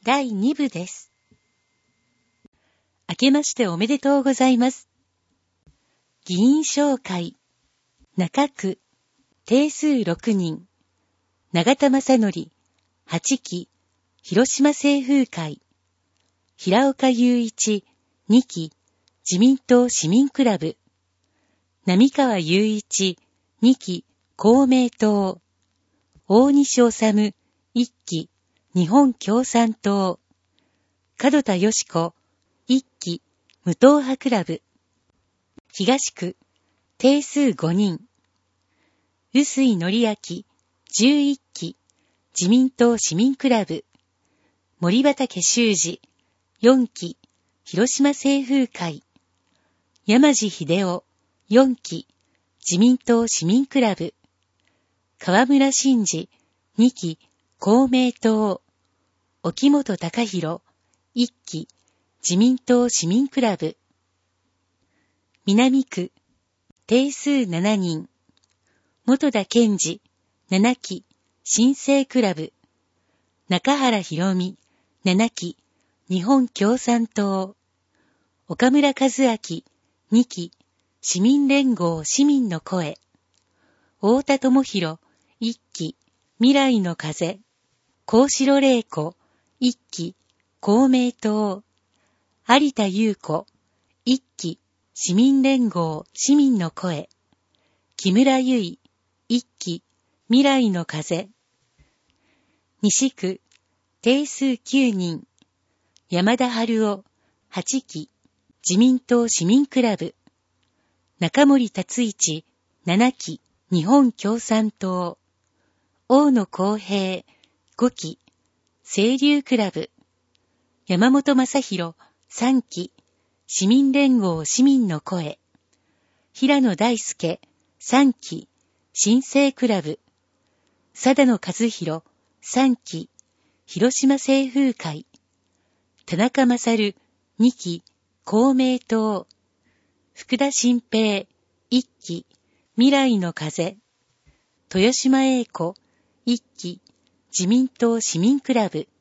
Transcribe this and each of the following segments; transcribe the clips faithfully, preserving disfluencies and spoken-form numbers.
だいにぶです。明けましておめでとうございます。議員紹介。中区、定数ろくにん。永田正則、はちき、広島清風会。平岡雄一、にき、自民党市民クラブ。並川雄一、にき、公明党。大西治、いっき、日本共産党。門田よし子、いっき、無党派クラブ。東区、定数ごにん。臼井紀明、じゅういっき、自民党市民クラブ。森畑修二、よんき、広島清風会。山地秀夫、よんき、自民党市民クラブ。河村真司、にき、公明党。沖本隆弘、いっき、自民党市民クラブ。南区、定数しちにん。本田健二、ななき、新生クラブ。中原博美、ななき、日本共産党。岡村和明、にき、市民連合市民の声。太田智博、いっき、未来の風。幸四郎玲子、いっき、公明党。有田優子、いっき、市民連合市民の声。木村優衣、いっき、未来の風。西区、定数きゅうにん。山田春夫、はちき、自民党市民クラブ。中森達一、ななき、日本共産党。大野公平、ごき、清流クラブ。山本正弘、さんき、市民連合市民の声。平野大輔、さんき、新生クラブ。貞野和弘、さんき、広島清風会。田中勝、にき、公明党。福田新平、いっき、未来の風。豊島英子、いっき、自民党市民クラブ。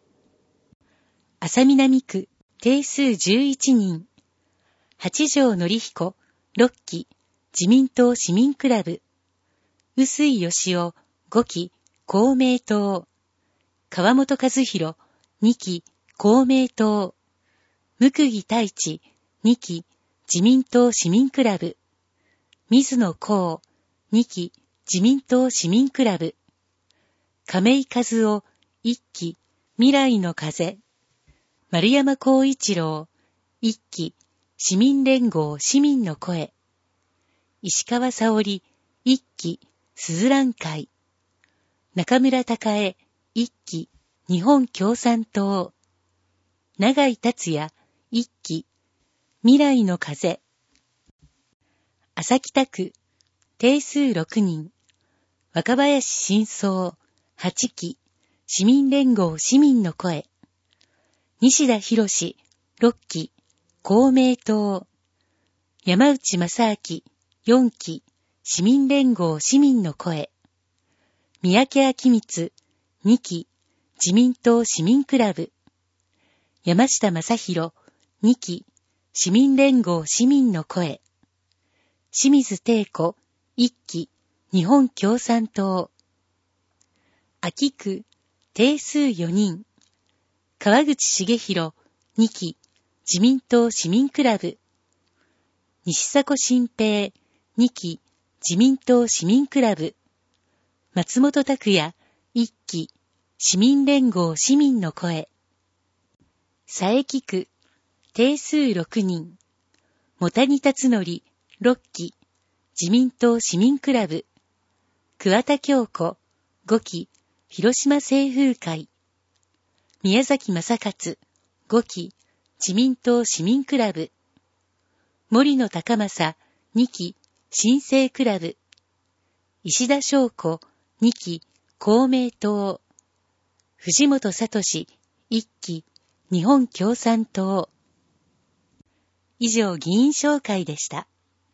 浅南区、定数じゅういちにん。八条則彦、ろっき、自民党市民クラブ。臼井義夫、ごき、公明党。川本和弘、にき、公明党。向木太一、にき、自民党市民クラブ。水野幸、にき、自民党市民クラブ。亀井和夫、いっき、未来の風。丸山光一郎、いっき、市民連合市民の声。石川沙織、いっき、すずらん会。中村隆恵、いっき、日本共産党。永井達也、いっき、未来の風。朝北区、定数ろくにん。若林真相、はちき、市民連合市民の声。西田博史、ろっき、公明党。山内正明、よんき、市民連合市民の声。三宅昭光、にき、自民党市民クラブ。山下正弘、にき、市民連合市民の声。清水貞子、いっき、日本共産党。秋区、定数よにん。川口茂弘、にき、自民党市民クラブ。西迫新平、にき、自民党市民クラブ。松本拓也、いっき、市民連合市民の声。佐伯区、定数ろくにん。茂谷達則、ろっき、自民党市民クラブ。桑田京子、ごき、広島清風会。宮崎正勝、ごき、自民党市民クラブ。森野高正、にき、新生クラブ。石田翔子、にき、公明党。藤本聡、いっき、日本共産党。以上、議員紹介でした。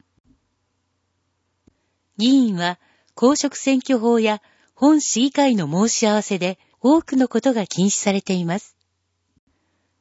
議員は、公職選挙法や本市議会の申し合わせで多くのことが禁止されています。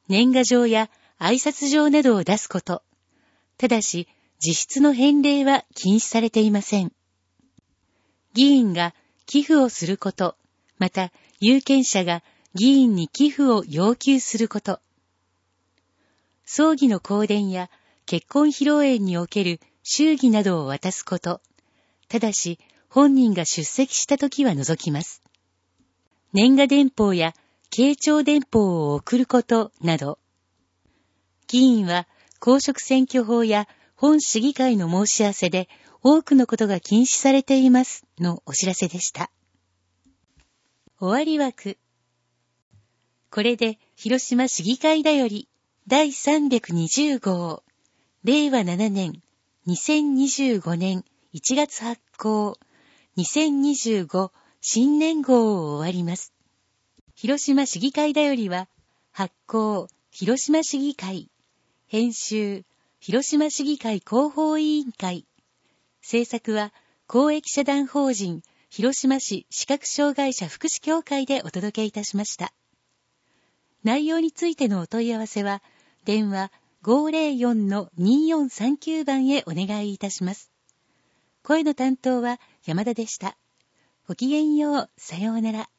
年賀状や挨拶状などを出すこと。ただし、実質の返礼は禁止されていません。議員が寄付をすること、また有権者が議員に寄付を要求すること。葬儀の香典や結婚披露宴における祝儀などを渡すこと。ただし、本人が出席したときは除きます。年賀電報や慶長電報を送ることなど。議員は公職選挙法や本市議会の申し合わせで多くのことが禁止されていますのお知らせでした。終わり枠。これで広島市議会だよりだいさんびゃくにじゅう号、れいわななねん、にせんにじゅうごねんいちがつ発行、にせんにじゅうご新年号を終わります。広島市議会だよりは、発行、広島市議会、編集、広島市議会広報委員会、制作は公益社団法人広島市視覚障害者福祉協会でお届けいたしました。内容についてのお問い合わせは、電話 ごーぜろよん のにーよんさんきゅう 番へお願いいたします。声の担当は山田でした。ごきげんよう、さようなら。